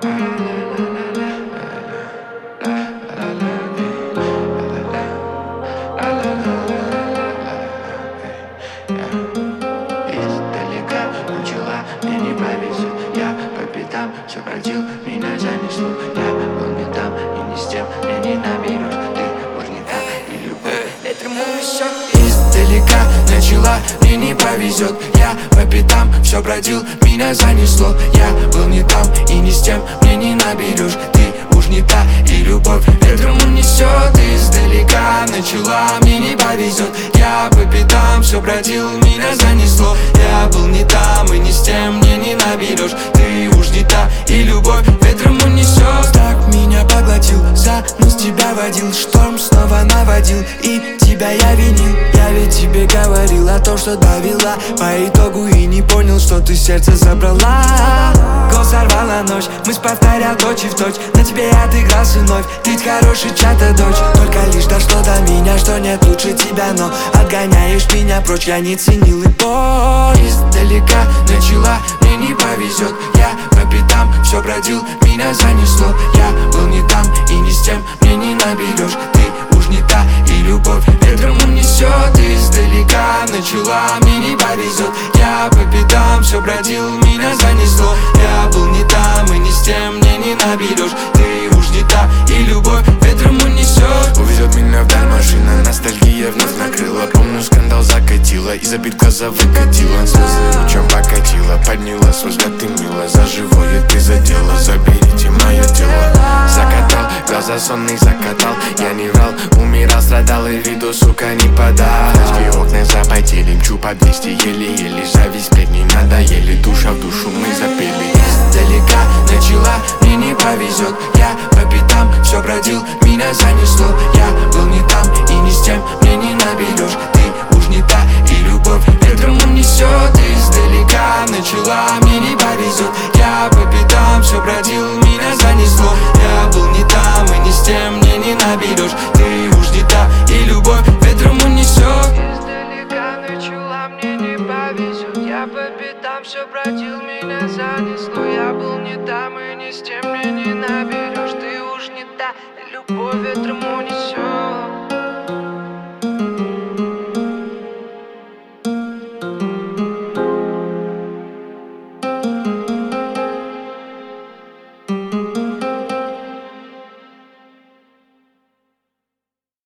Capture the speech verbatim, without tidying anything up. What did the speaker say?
Издалека начала, мне не повезет. Я по пятам все бродил, меня занесло. Я был не там и не с тем, мне не наберешь. Ты уж не та, и любовь ветром унесет. Издалека начала, мне не повезет. Я по пятам все бродил, меня занесло. Я был не там и не с тем, мне не наберешь. Ты уж не та, и любовь ветром унесет. Издалека начала, мне не повезет. Я по пятам все бродил, меня занесло. Я был не там и не с тем, мне не наберешь. Ты уж не та, и любовь ветром унесет. Так меня поглотил, за нос тебя водил, шторм снова наводил, и тебя я винил. Я ведь тебе говорил о том, что довела по итогу, и не понял, что ты сердце забрала. Гол сорвала ночь, мысль повторял точь в точь. На тебе я отыгрался вновь, ты ведь хороший чья-то дочь. Только лишь дошло до меня, что нет лучше тебя, но отгоняешь меня прочь, я не ценил и боль. Издалека начала, мне не повезет. Я по пятам все бродил, меня занесло. Я был не там и не с тем, мне не наберешь. Ты уж не та, и любовь ветром унесет. Издалека начала, мне не повезет. Я по пятам все бродил, меня занесло. Я был не там и не с тем, мне не наберешь. Ты уж не та, и любовь ветром унесет. Увезет меня вдаль машина, ностальгия вновь накрыла. Помню, скандал закатила, из обид глаза выкатила. Слезы лучом покатила, подняла свой взгляд, ты мила. За живое ты задела, заберите мое тело. Закатал, глаза сонный закатал. Я не врал, умирал, страдал и виду, сука, не подал. Флешки окна запотели, мчу по двести еле-еле. Зависть сплетни надоели, душа в душу мы запели. Издалека начала, мне не повезет. Я по пятам все бродил, меня занесло. Я был не там и не с тем, мне не наберешь. Ты уж не та, и любовь ветром унесет. Издалека начала, мне не повезет. Я по пятам все бродил, меня занесло. Я был не там и не с тем, мне не наберешь. Ты уж не та, и любовь ветром унесет. Издалека начала, мне не повезет. Я по пятам все бродил, меня занесло. Я был не там и не с тем, мне не наберешь. Ты уж не та, и любовь ветром унесет.